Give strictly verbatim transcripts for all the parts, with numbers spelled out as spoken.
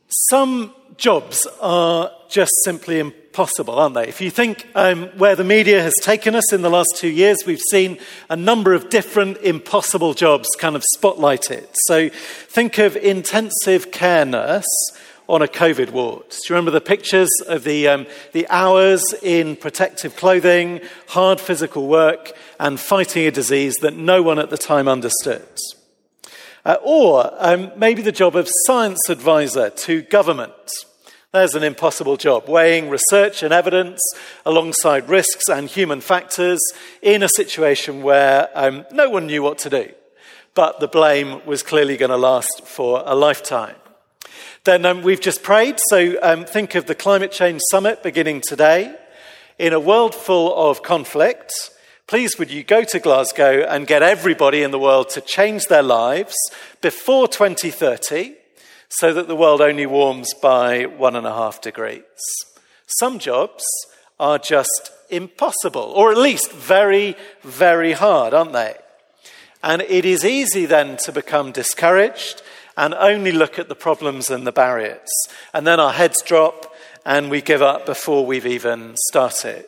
Some jobs are just simply impossible, aren't they? If you think um, where the media has taken us in the last two years, we've seen a number of different impossible jobs kind of spotlighted. So think of intensive care nurse on a COVID ward. Do you remember the pictures of the um, the hours in protective clothing, hard physical work, and fighting a disease that no one at the time understood? Uh, or um, maybe the job of science advisor to government. There's an impossible job, weighing research and evidence alongside risks and human factors in a situation where um, no one knew what to do, but the blame was clearly going to last for a lifetime. Then um, we've just prayed, so um, think of the Climate Change Summit beginning today. In a world full of conflict, please would you go to Glasgow and get everybody in the world to change their lives before twenty thirty so that the world only warms by one and a half degrees. Some jobs are just impossible, or at least very, very hard, aren't they? And it is easy then to become discouraged and only look at the problems and the barriers. And then our heads drop and we give up before we've even started.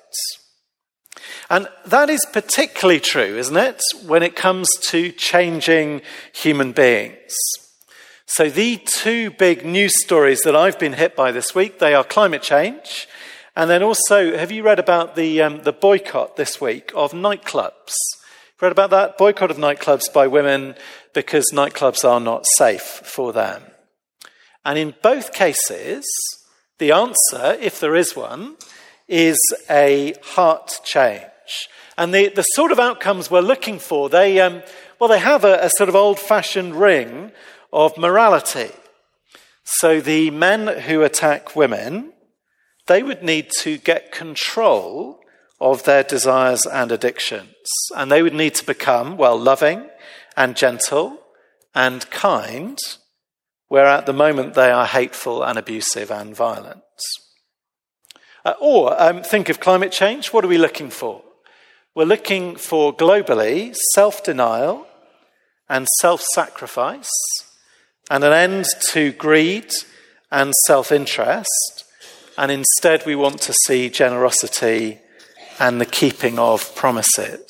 And that is particularly true, isn't it, when it comes to changing human beings. So the two big news stories that I've been hit by this week, they are climate change, and then also, have you read about the um, the boycott this week of nightclubs? Read about that? Boycott of nightclubs by women because nightclubs are not safe for them. And in both cases, the answer, if there is one, is a heart change. And the, the sort of outcomes we're looking for, they um, well, they have a, a sort of old-fashioned ring of morality. So the men who attack women, they would need to get control of their desires and addictions. And they would need to become, well, loving and gentle and kind, where at the moment they are hateful and abusive and violent. Uh, or um, think of climate change. What are we looking for? We're looking for globally self-denial and self-sacrifice and an end to greed and self-interest. And instead we want to see generosity and the keeping of promises.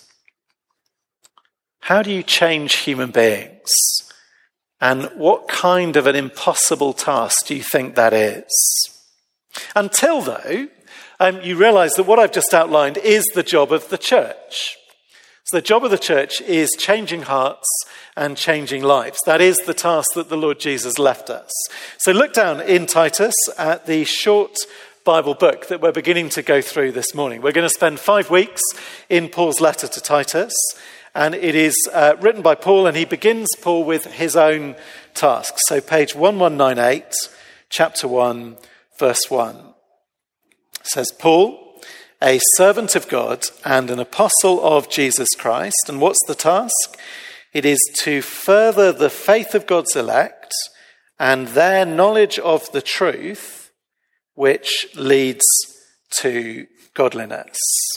How do you change human beings? And what kind of an impossible task do you think that is? Until, though, um, you realise that what I've just outlined is the job of the church. So the job of the church is changing hearts and changing lives. That is the task that the Lord Jesus left us. So look down in Titus at the short Bible book that we're beginning to go through this morning. We're going to spend five weeks in Paul's letter to Titus, and it is uh, written by Paul, and he begins, Paul, with his own task. So page eleven ninety-eight, chapter one, verse one. It says, Paul, a servant of God and an apostle of Jesus Christ. And what's the task? It is to further the faith of God's elect and their knowledge of the truth, which leads to godliness.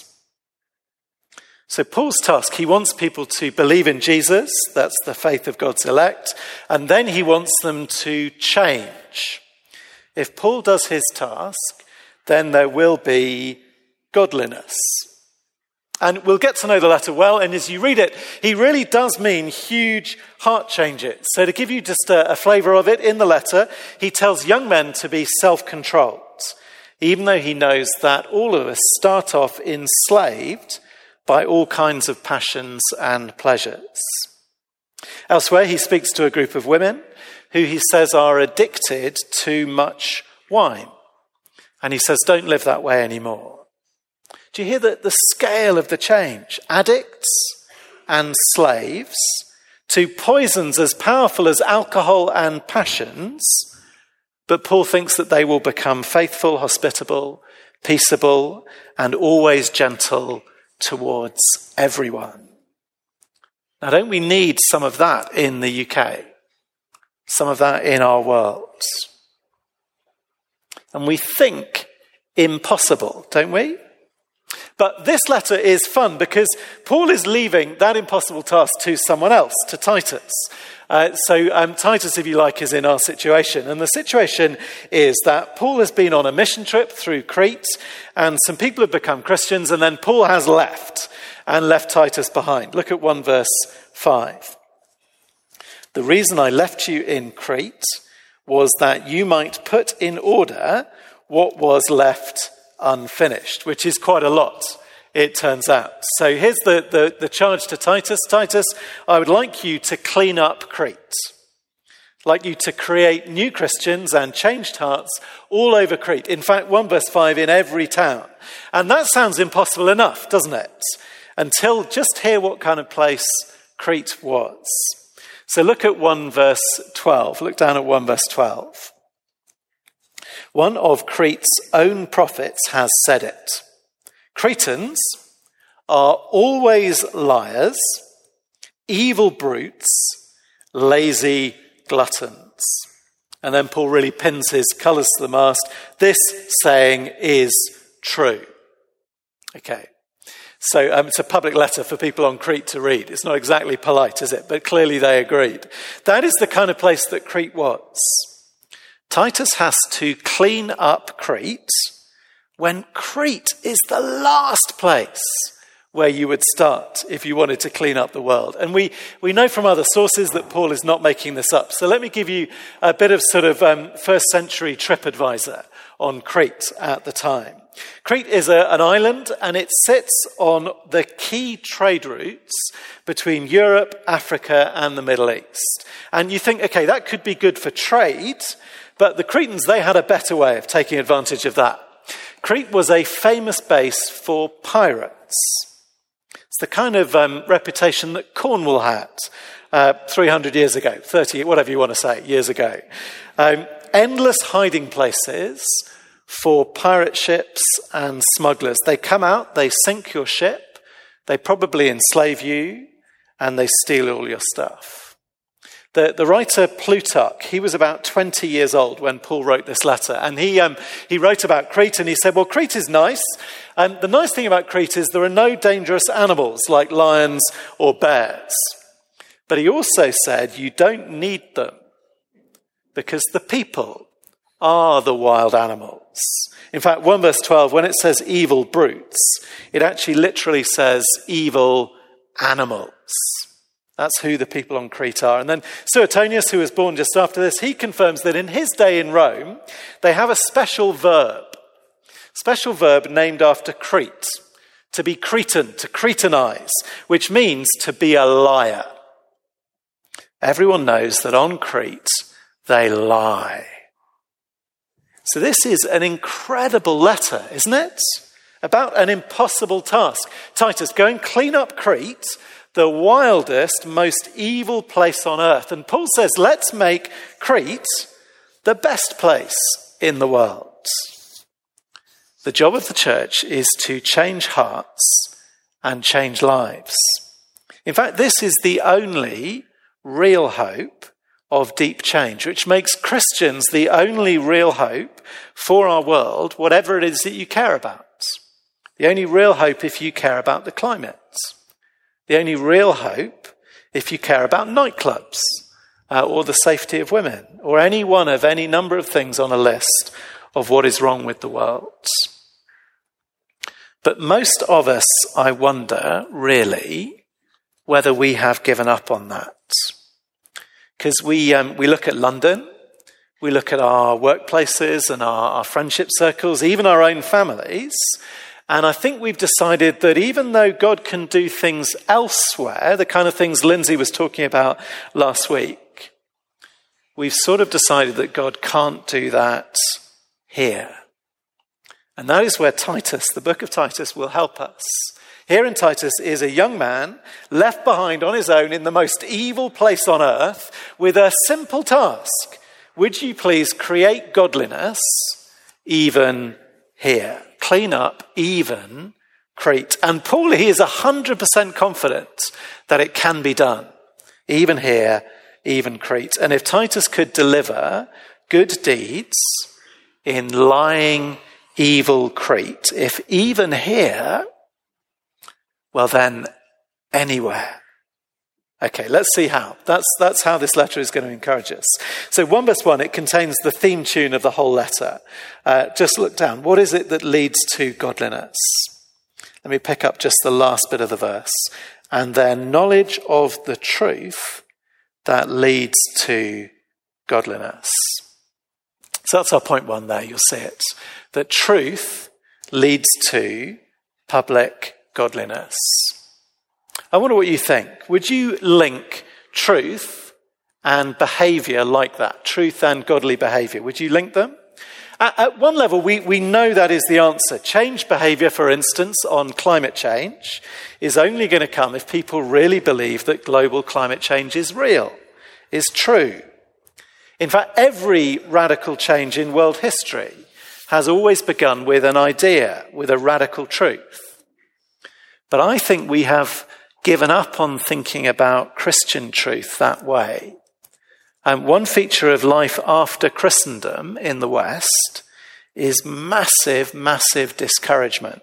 So Paul's task, he wants people to believe in Jesus, that's the faith of God's elect, and then he wants them to change. If Paul does his task, then there will be godliness. And we'll get to know the letter well, and as you read it, he really does mean huge heart changes. So to give you just a, a flavour of it, in the letter, he tells young men to be self-controlled, even though he knows that all of us start off enslaved by all kinds of passions and pleasures. Elsewhere, he speaks to a group of women who he says are addicted to much wine. And he says, don't live that way anymore. Do you hear the, the scale of the change? Addicts and slaves to poisons as powerful as alcohol and passions, but Paul thinks that they will become faithful, hospitable, peaceable, and always gentle towards everyone. Now, don't we need some of that in the U K? Some of that in our world? And we think impossible, don't we? But this letter is fun because Paul is leaving that impossible task to someone else, to Titus. Uh, so um, Titus, if you like, is in our situation. And the situation is that Paul has been on a mission trip through Crete, and some people have become Christians, and then Paul has left, and left Titus behind. Look at one verse five. The reason I left you in Crete was that you might put in order what was left unfinished, which is quite a lot, it turns out. So here's the, the, the charge to Titus. Titus, I would like you to clean up Crete. I'd like you to create new Christians and changed hearts all over Crete. In fact, one verse five, in every town. And that sounds impossible enough, doesn't it? Until just hear what kind of place Crete was. So look at one verse twelve. Look down at one verse twelve. One of Crete's own prophets has said it. Cretans are always liars, evil brutes, lazy gluttons. And then Paul really pins his colours to the mast. This saying is true. Okay. So um, it's a public letter for people on Crete to read. It's not exactly polite, is it? But clearly they agreed. That is the kind of place that Crete was. Titus has to clean up Crete when Crete is the last place where you would start if you wanted to clean up the world. And we, we know from other sources that Paul is not making this up. So let me give you a bit of sort of um, first century TripAdvisor on Crete at the time. Crete is a, an island, and it sits on the key trade routes between Europe, Africa, and the Middle East. And you think, okay, that could be good for trade, but the Cretans, they had a better way of taking advantage of that. Crete was a famous base for pirates. It's the kind of um, reputation that Cornwall had uh, three hundred years ago, thirty, whatever you want to say, years ago. Um, endless hiding places for pirate ships and smugglers. They come out, they sink your ship, they probably enslave you, and they steal all your stuff. The, the writer Plutarch, he was about twenty years old when Paul wrote this letter, and he um, he wrote about Crete, and he said, well, Crete is nice, and the nice thing about Crete is there are no dangerous animals like lions or bears. But he also said you don't need them, because the people are the wild animals. In fact, one verse twelve, when it says evil brutes, it actually literally says evil animals. That's who the people on Crete are. And then Suetonius, who was born just after this, he confirms that in his day in Rome, they have a special verb, special verb named after Crete, to be Cretan, to Cretanize, which means to be a liar. Everyone knows that on Crete, they lie. So this is an incredible letter, isn't it? About an impossible task. Titus, go and clean up Crete, the wildest, most evil place on earth. And Paul says, let's make Crete the best place in the world. The job of the church is to change hearts and change lives. In fact, this is the only real hope of deep change, which makes Christians the only real hope for our world, whatever it is that you care about. The only real hope if you care about the climate. The only real hope if you care about nightclubs uh, or the safety of women or any one of any number of things on a list of what is wrong with the world. But most of us, I wonder, really, whether we have given up on that. Because we um, we look at London, we look at our workplaces and our, our friendship circles, even our own families, and I think we've decided that even though God can do things elsewhere, the kind of things Lindsay was talking about last week, we've sort of decided that God can't do that here. And that is where Titus, the book of Titus, will help us. Here in Titus is a young man left behind on his own in the most evil place on earth with a simple task. Would you please create godliness even here? Clean up even Crete. And Paul, he is one hundred percent confident that it can be done. Even here, even Crete. And if Titus could deliver good deeds in lying, evil Crete. If even here, well then anywhere. Okay, let's see how. That's, that's how this letter is going to encourage us. So one verse one, it contains the theme tune of the whole letter. Uh, just look down. What is it that leads to godliness? Let me pick up just the last bit of the verse. And their knowledge of the truth that leads to godliness. So that's our point one there, you'll see it. That truth leads to public godliness. I wonder what you think. Would you link truth and behaviour like that? Truth and godly behaviour. Would you link them? At, at one level, we, we know that is the answer. Change behaviour, for instance, on climate change is only going to come if people really believe that global climate change is real, is true. In fact, every radical change in world history has always begun with an idea, with a radical truth. But I think we have given up on thinking about Christian truth that way. And one feature of life after Christendom in the West is massive, massive discouragement.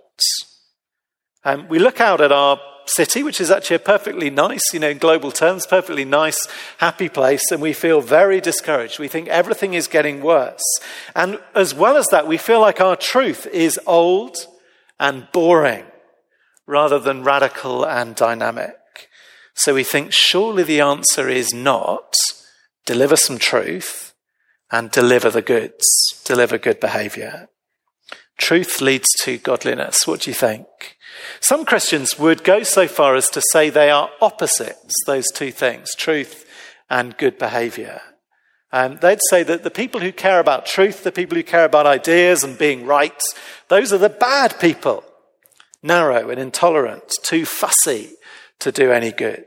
Um, we look out at our city, which is actually a perfectly nice, you know, in global terms, perfectly nice, happy place, and we feel very discouraged. We think everything is getting worse. And as well as that, we feel like our truth is old and boring, rather than radical and dynamic. So we think surely the answer is not deliver some truth and deliver the goods, deliver good behaviour. Truth leads to godliness. What do you think? Some Christians would go so far as to say they are opposites, those two things, truth and good behaviour. Um, they'd say that the people who care about truth, the people who care about ideas and being right, those are the bad people. Narrow and intolerant, too fussy to do any good.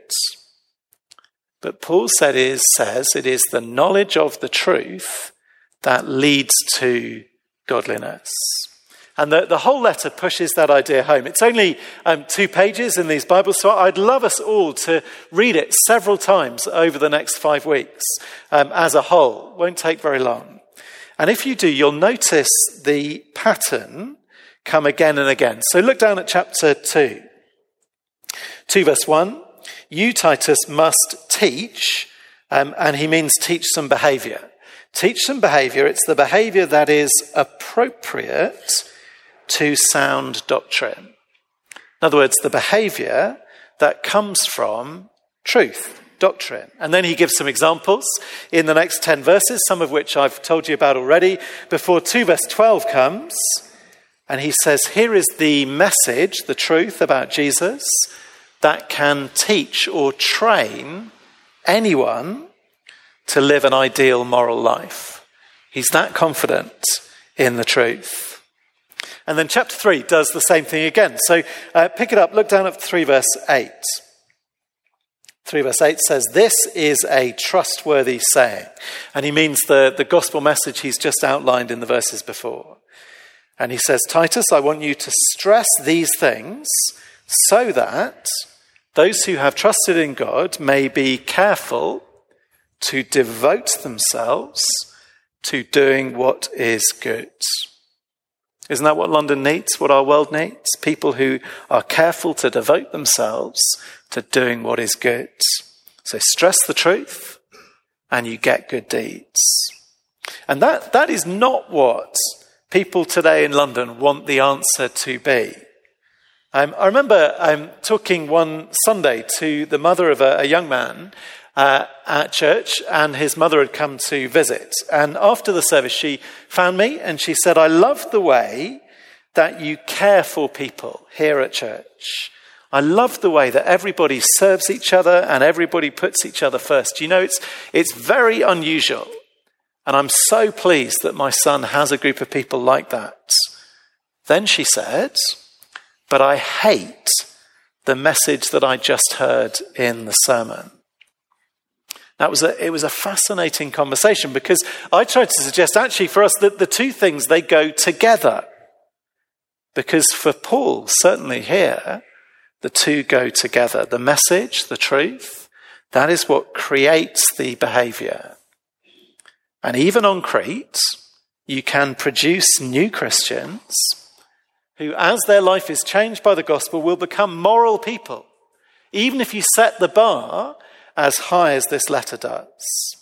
But Paul said is, says it is the knowledge of the truth that leads to godliness. And the, the whole letter pushes that idea home. It's only um, two pages in these Bibles, so I'd love us all to read it several times over the next five weeks um, as a whole. Won't take very long. And if you do, you'll notice the pattern come again and again. So look down at chapter two. two verse one. You, Titus, must teach, um, and he means teach some behaviour. Teach some behaviour. It's the behaviour that is appropriate to sound doctrine. In other words, the behaviour that comes from truth, doctrine. And then he gives some examples in the next ten verses, some of which I've told you about already, before two verse twelve comes. And he says, here is the message, the truth about Jesus that can teach or train anyone to live an ideal moral life. He's that confident in the truth. And then chapter three does the same thing again. So uh, pick it up, look down at three verse eight. three verse eight says, this is a trustworthy saying. And he means the, the gospel message he's just outlined in the verses before. And he says, Titus, I want you to stress these things so that those who have trusted in God may be careful to devote themselves to doing what is good. Isn't that what London needs, what our world needs? People who are careful to devote themselves to doing what is good. So stress the truth and you get good deeds. And that, that is not what people today in London want the answer to be. Um, I remember um, talking one Sunday to the mother of a, a young man uh, at church, and his mother had come to visit. And after the service, she found me and she said, I love the way that you care for people here at church. I love the way that everybody serves each other and everybody puts each other first. You know, it's it's very unusual. And I'm so pleased that my son has a group of people like that. Then she said, but I hate the message that I just heard in the sermon. That was a, it was a fascinating conversation, because I tried to suggest actually for us that the two things, they go together. Because for Paul, certainly here, the two go together. The message, the truth, that is what creates the behaviour. And even on Crete, you can produce new Christians who, as their life is changed by the gospel, will become moral people, even if you set the bar as high as this letter does.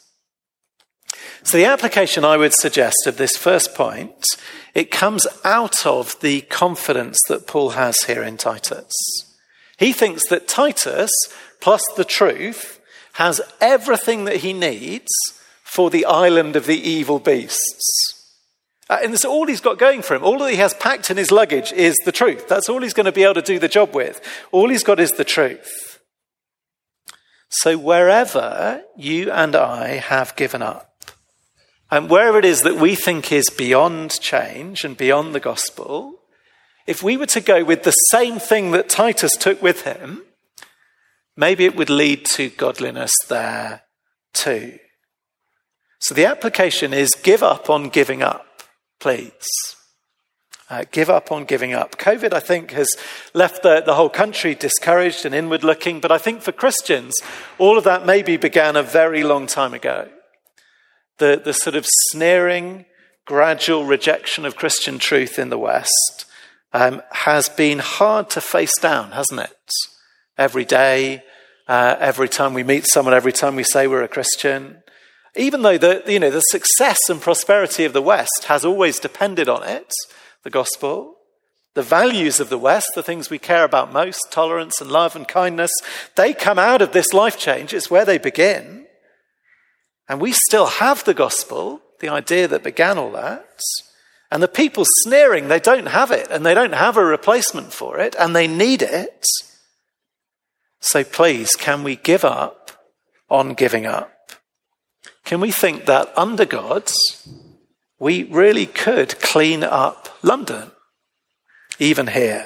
So the application I would suggest of this first point, it comes out of the confidence that Paul has here in Titus. He thinks that Titus, plus the truth, has everything that he needs for the island of the evil beasts. Uh, and that's all he's got going for him. All that he has packed in his luggage is the truth. That's all he's going to be able to do the job with. All he's got is the truth. So wherever you and I have given up, and wherever it is that we think is beyond change and beyond the gospel, if we were to go with the same thing that Titus took with him, maybe it would lead to godliness there too. So the application is give up on giving up, please. Uh, give up on giving up. COVID, I think, has left the, the whole country discouraged and inward looking, but I think for Christians, all of that maybe began a very long time ago. The, the sort of sneering, gradual rejection of Christian truth in the West um, has been hard to face down, hasn't it? Every day, uh, every time we meet someone, every time we say we're a Christian. Even though the, you know, the success and prosperity of the West has always depended on it, the gospel, the values of the West, the things we care about most, tolerance and love and kindness, they come out of this life change. It's where they begin. And we still have the gospel, the idea that began all that. And the people sneering, they don't have it, and they don't have a replacement for it, and they need it. So please, can we give up on giving up? Can we think that under God, we really could clean up London, even here?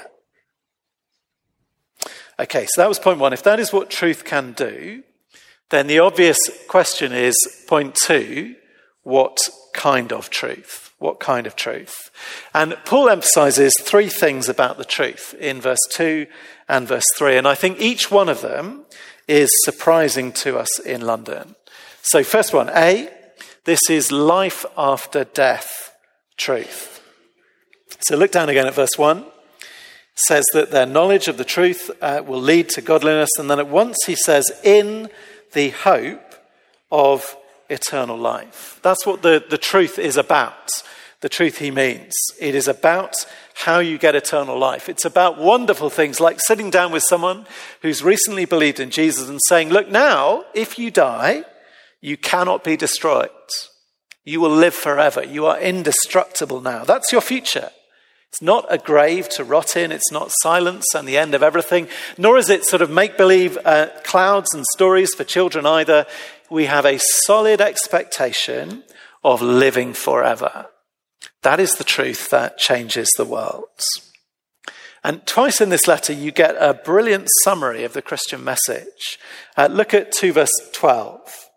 Okay, so that was point one. If that is what truth can do, then the obvious question is, point two, what kind of truth? What kind of truth? And Paul emphasizes three things about the truth in verse two and verse three. And I think each one of them is surprising to us in London. So first one, A, this is life after death truth. So look down again at verse one. It says that their knowledge of the truth uh, will lead to godliness. And then at once he says, in the hope of eternal life. That's what the, the truth is about. The truth he means. It is about how you get eternal life. It's about wonderful things like sitting down with someone who's recently believed in Jesus and saying, look, now, if you die, you cannot be destroyed. You will live forever. You are indestructible now. That's your future. It's not a grave to rot in. It's not silence and the end of everything. Nor is it sort of make-believe uh, clouds and stories for children either. We have a solid expectation of living forever. That is the truth that changes the world. And twice in this letter, you get a brilliant summary of the Christian message. Uh, look at two verse twelve.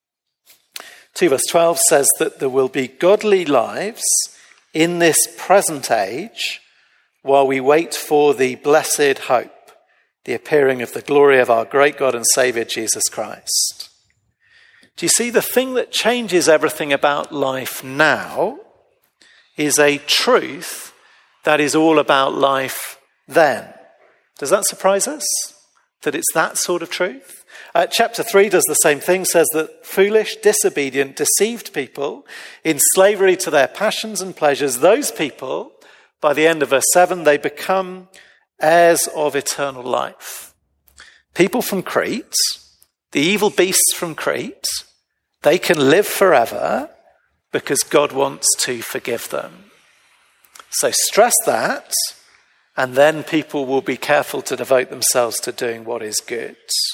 two verse twelve says that there will be godly lives in this present age, while we wait for the blessed hope, the appearing of the glory of our great God and Saviour, Jesus Christ. Do you see, the thing that changes everything about life now is a truth that is all about life then. Does that surprise us? That it's that sort of truth? Uh, chapter three does the same thing, says that foolish, disobedient, deceived people in slavery to their passions and pleasures, those people, by the end of verse seven, they become heirs of eternal life. People from Crete, the evil beasts from Crete, they can live forever because God wants to forgive them. So stress that, and then people will be careful to devote themselves to doing what is good.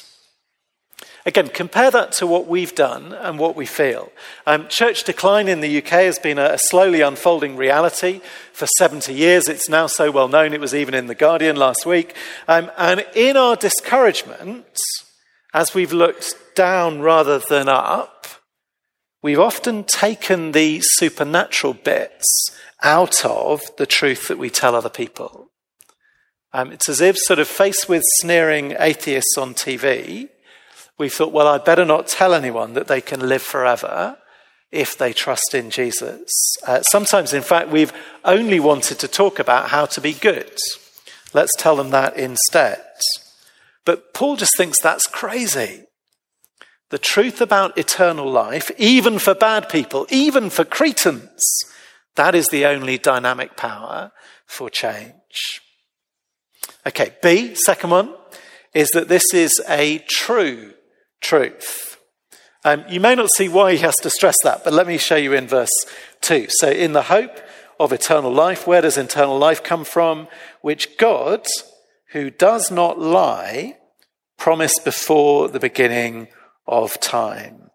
Again, compare that to what we've done and what we feel. Um, church decline in the U K has been a, a slowly unfolding reality for seventy years. It's now so well known, it was even in The Guardian last week. Um, and in our discouragement, as we've looked down rather than up, we've often taken the supernatural bits out of the truth that we tell other people. Um, it's as if, sort of faced with sneering atheists on T V, we thought, well, I'd better not tell anyone that they can live forever if they trust in Jesus. Uh, sometimes, in fact, we've only wanted to talk about how to be good. Let's tell them that instead. But Paul just thinks that's crazy. The truth about eternal life, even for bad people, even for Cretans, that is the only dynamic power for change. Okay, B, second one, is that this is a true truth. Um, you may not see why he has to stress that, but let me show you in verse two. So in the hope of eternal life, where does eternal life come from? Which God, who does not lie, promised before the beginning of time.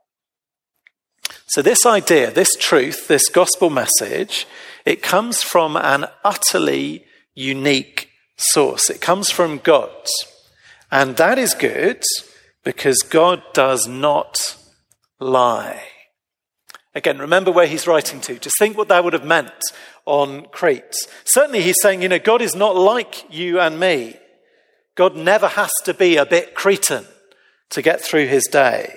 So this idea, this truth, this gospel message, it comes from an utterly unique source. It comes from God. And that is good because God does not lie. Again, remember where he's writing to. Just think what that would have meant on Crete. Certainly he's saying, you know, God is not like you and me. God never has to be a bit Cretan to get through his day.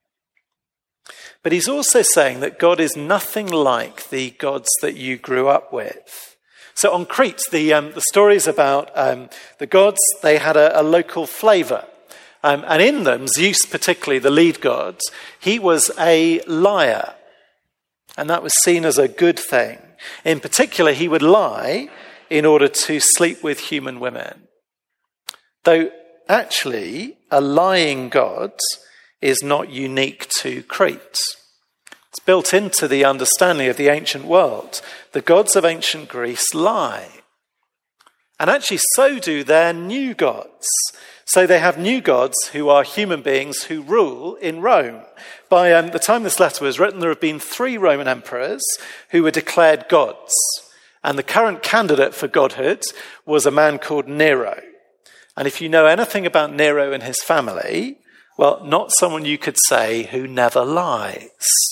But he's also saying that God is nothing like the gods that you grew up with. So on Crete, the, um, the stories about um, the gods, they had a, a local flavour. Um, and in them, Zeus particularly, the lead god, he was a liar. And that was seen as a good thing. In particular, he would lie in order to sleep with human women. Though actually, a lying god is not unique to Crete. It's built into the understanding of the ancient world. The gods of ancient Greece lie. And actually, so do their new gods. So they have new gods who are human beings who rule in Rome. By um, the time this letter was written, there have been three Roman emperors who were declared gods. And the current candidate for godhood was a man called Nero. And if you know anything about Nero and his family, well, not someone you could say who never lies.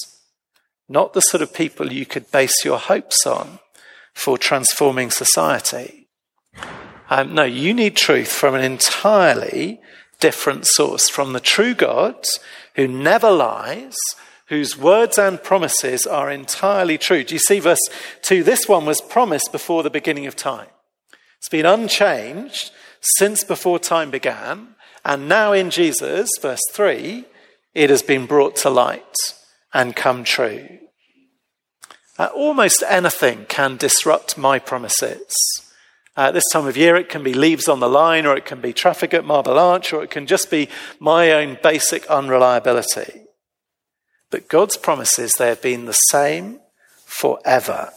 Not the sort of people you could base your hopes on for transforming society. Um, no, you need truth from an entirely different source, from the true God who never lies, whose words and promises are entirely true. Do you see verse two? This one was promised before the beginning of time. It's been unchanged since before time began, and now in Jesus, verse three, it has been brought to light and come true. Uh, almost anything can disrupt my promises. Uh, this time of year, it can be leaves on the line, or it can be traffic at Marble Arch, or it can just be my own basic unreliability. But God's promises, they have been the same forever.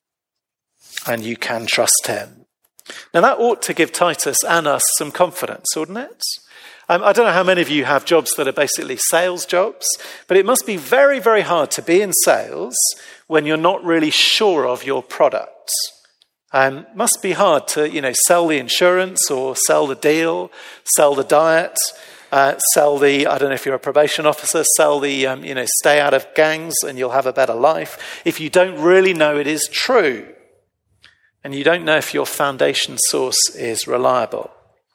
And you can trust him. Now, that ought to give Titus and us some confidence, oughtn't it? Um, I don't know how many of you have jobs that are basically sales jobs, but it must be very, very hard to be in sales when you're not really sure of your product. Um, must be hard to, you know, sell the insurance or sell the deal, sell the diet, uh, sell the, I don't know if you're a probation officer, sell the, um, you know, stay out of gangs and you'll have a better life. If you don't really know it is true and you don't know if your foundation source is reliable.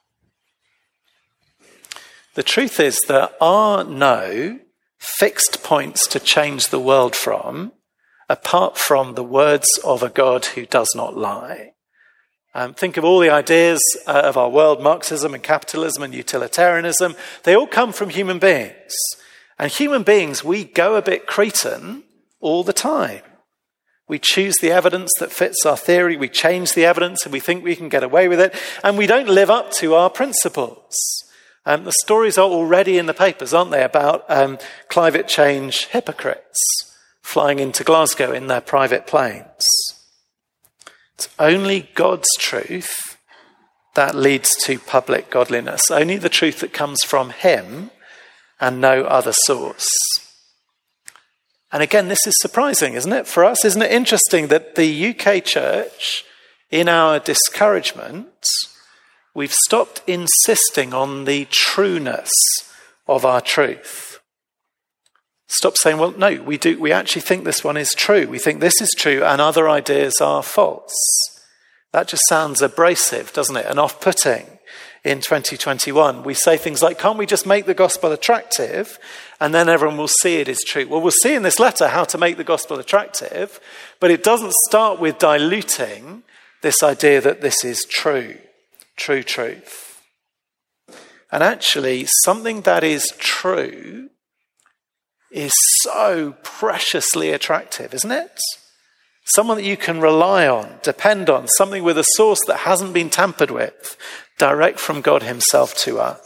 The truth is there are no fixed points to change the world from apart from the words of a God who does not lie. Um, think of all the ideas uh, of our world, Marxism and capitalism and utilitarianism. They all come from human beings. And human beings, we go a bit Cretan all the time. We choose the evidence that fits our theory. We change the evidence and we think we can get away with it. And we don't live up to our principles. Um, the stories are already in the papers, aren't they, about um, climate change hypocrites flying into Glasgow in their private planes. It's only God's truth that leads to public godliness. Only the truth that comes from him and no other source. And again, this is surprising, isn't it, for us? Isn't it interesting that the U K church, in our discouragement, we've stopped insisting on the trueness of our truth. Stop saying, well, no, we do. We actually think this one is true. We think this is true and other ideas are false. That just sounds abrasive, doesn't it? And off-putting. in twenty twenty-one. We say things like, can't we just make the gospel attractive and then everyone will see it is true? Well, we'll see in this letter how to make the gospel attractive, but it doesn't start with diluting this idea that this is true, true truth. And actually, something that is true is so preciously attractive, isn't it? Someone that you can rely on, depend on, something with a source that hasn't been tampered with, direct from God himself to us.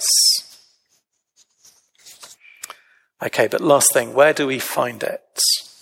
Okay, but last thing, where do we find it?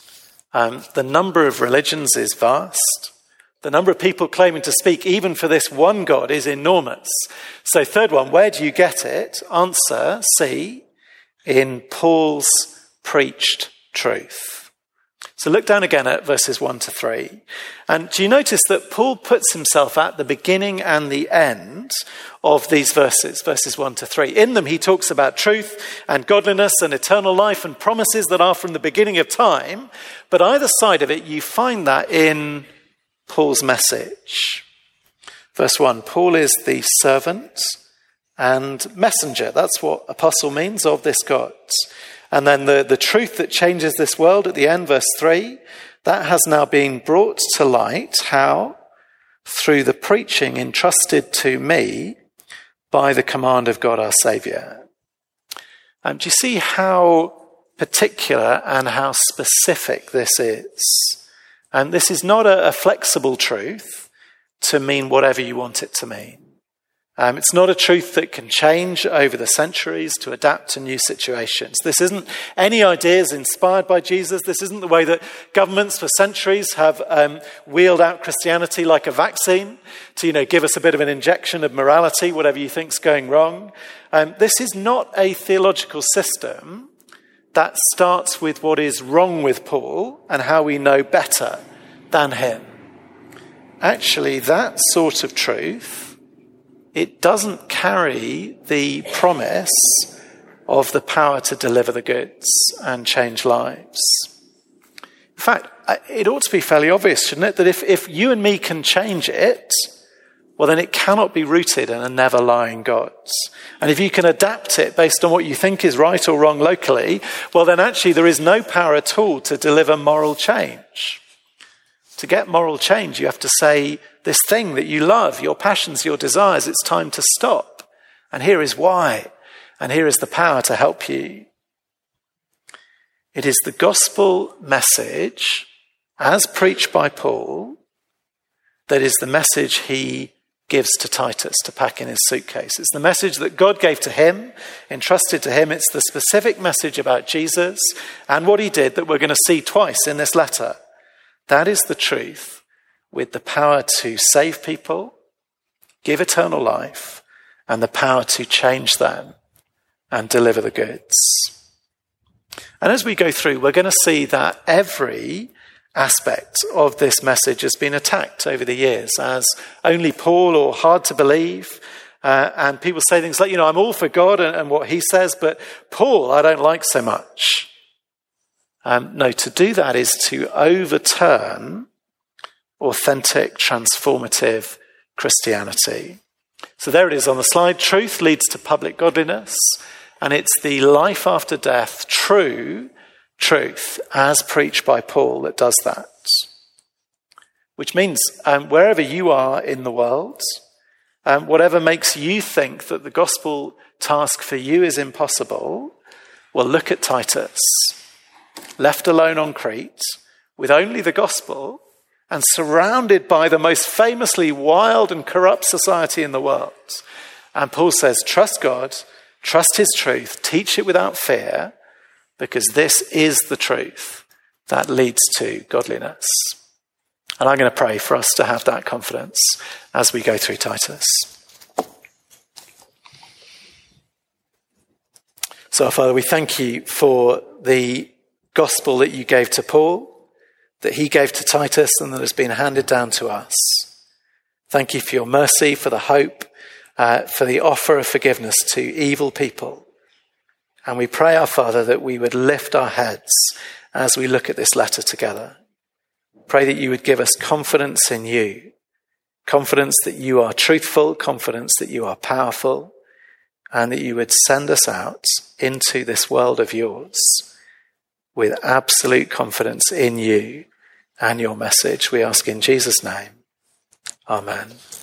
Um, the number of religions is vast. The number of people claiming to speak even for this one God is enormous. So third one, where do you get it? Answer, C, in Paul's preached truth. So look down again at verses one to three. And do you notice that Paul puts himself at the beginning and the end of these verses, verses one to three. In them, he talks about truth and godliness and eternal life and promises that are from the beginning of time. But either side of it, you find that in Paul's message. Verse one, Paul is the servant and messenger. That's what apostle means, of this God. And then the, the truth that changes this world at the end, verse three, that has now been brought to light. How? Through the preaching entrusted to me by the command of God our Saviour. Um, do you see how particular and how specific this is? And this is not a, a flexible truth to mean whatever you want it to mean. Um, it's not a truth that can change over the centuries to adapt to new situations. This isn't any ideas inspired by Jesus. This isn't the way that governments for centuries have um, wheeled out Christianity like a vaccine to, you know, give us a bit of an injection of morality, whatever you think's going wrong. Um, this is not a theological system that starts with what is wrong with Paul and how we know better than him. Actually, that sort of truth, it doesn't carry the promise of the power to deliver the goods and change lives. In fact, it ought to be fairly obvious, shouldn't it, that if, if you and me can change it, well, then it cannot be rooted in a never-lying God. And if you can adapt it based on what you think is right or wrong locally, well, then actually there is no power at all to deliver moral change. To get moral change, you have to say, this thing that you love, your passions, your desires, it's time to stop. And here is why. And here is the power to help you. It is the gospel message, as preached by Paul, that is the message he gives to Titus to pack in his suitcase. It's the message that God gave to him, entrusted to him. It's the specific message about Jesus and what he did that we're going to see twice in this letter. That is the truth, with the power to save people, give eternal life, and the power to change them and deliver the goods. And as we go through, we're going to see that every aspect of this message has been attacked over the years as only Paul or hard to believe. Uh, and people say things like, you know, I'm all for God and, and what he says, but Paul, I don't like so much. Um, no, to do that is to overturn authentic, transformative Christianity. So there it is on the slide. Truth leads to public godliness, and it's the life after death, true truth, as preached by Paul, that does that. Which means um, wherever you are in the world, um, whatever makes you think that the gospel task for you is impossible, well, look at Titus. Left alone on Crete, with only the gospel, and surrounded by the most famously wild and corrupt society in the world. And Paul says, trust God, trust his truth, teach it without fear, because this is the truth that leads to godliness. And I'm going to pray for us to have that confidence as we go through Titus. So, Father, we thank you for the gospel that you gave to Paul, that he gave to Titus, and that has been handed down to us. Thank you for your mercy, for the hope, uh, for the offer of forgiveness to evil people. And we pray, our Father, that we would lift our heads as we look at this letter together. Pray that you would give us confidence in you, confidence that you are truthful, confidence that you are powerful, and that you would send us out into this world of yours with absolute confidence in you and your message. We ask in Jesus' name. Amen.